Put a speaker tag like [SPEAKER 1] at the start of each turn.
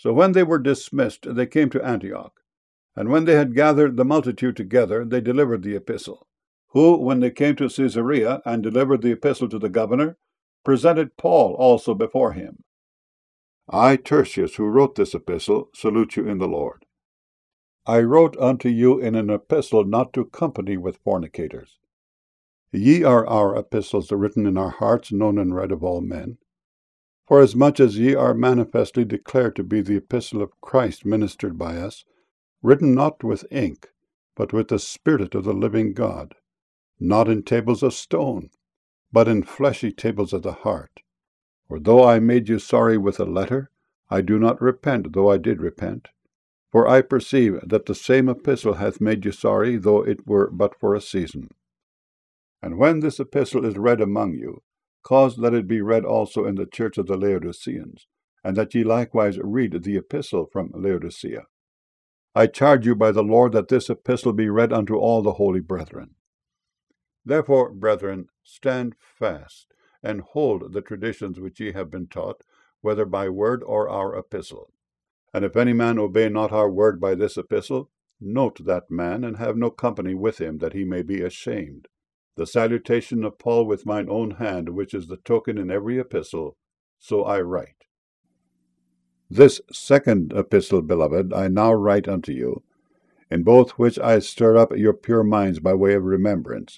[SPEAKER 1] So when they were dismissed, they came to Antioch. And when they had gathered the multitude together, they delivered the epistle, who, when they came to Caesarea and delivered the epistle to the governor, presented Paul also before him. I, Tertius, who wrote this epistle, salute you in the Lord. I wrote unto you in an epistle not to company with fornicators. Ye are our epistles written in our hearts, known and read of all men. Forasmuch as ye are manifestly declared to be the epistle of Christ ministered by us, written not with ink, but with the Spirit of the living God, not in tables of stone, but in fleshy tables of the heart. For though I made you sorry with a letter, I do not repent, though I did repent. For I perceive that the same epistle hath made you sorry, though it were but for a season. And when this epistle is read among you, cause that it be read also in the church of the Laodiceans, and that ye likewise read the epistle from Laodicea. I charge you by the Lord that this epistle be read unto all the holy brethren. Therefore, brethren, stand fast, and hold the traditions which ye have been taught, whether by word or our epistle. And if any man obey not our word by this epistle, note that man, and have no company with him, that he may be ashamed. The salutation of Paul with mine own hand, which is the token in every epistle, so I write. This second epistle, beloved, I now write unto you, in both which I stir up your pure minds by way of remembrance,